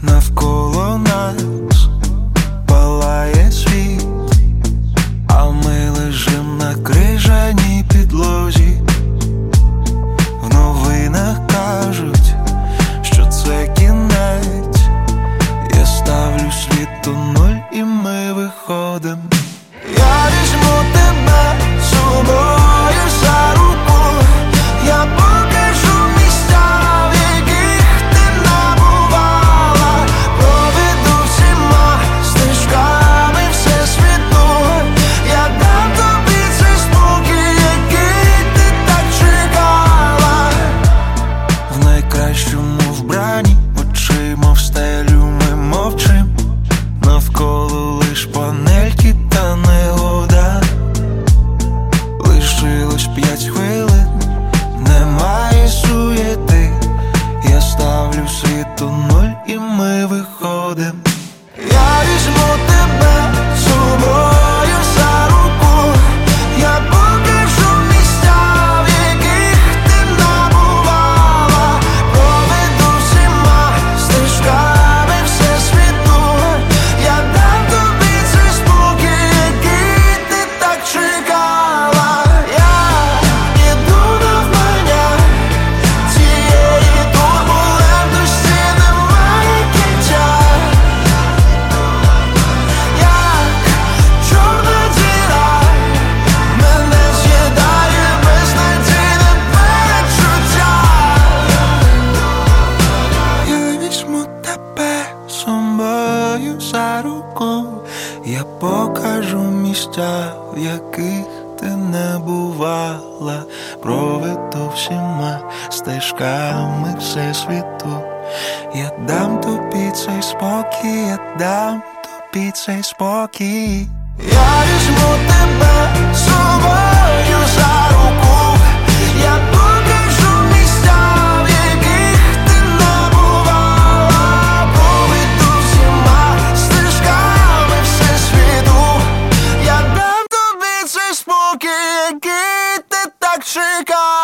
навколо нас палає світ, а ми лежим на крижаній підлозі. В новинах кажуть, що це кінець. Я ставлю світу нуль і ми виходим. Я візьму тебе з собою за руку, я покажу місця, в яких ти не бувала, проведу всіма стежками всесвіту. Я дам тобі цей спокій, який ти так чекала. В найкращому вбранні, очима в стелю ми мовчим, навколо лиш панельки та негода. Лишилось 5 хвилин, немає суєти. Я ставлю світу нуль і ми виходим. Я візьму тебе з собою за руку, я покажу місця, в яких ти не бувала, проведу всіма стежками всесвіту. Я дам тобі цей спокій, який ти так чекала. Я іду навмання цієї турбулентності, немає кінця. Як чорна діра мене з'їдає безнадійне перечуття. Я візьму тебе з собою за руку, я покажу місця, в яких ти не бувала, проведу всіма стежками всесвіту. Я дам тобі цей спокій, я дам тобі цей спокій. Я візьму тебе з собою за руку, я покажу місця, в яких ти не бувала, проведу всіма стежками всесвіту. Я дам тобі цей спокій, який ти так чекала.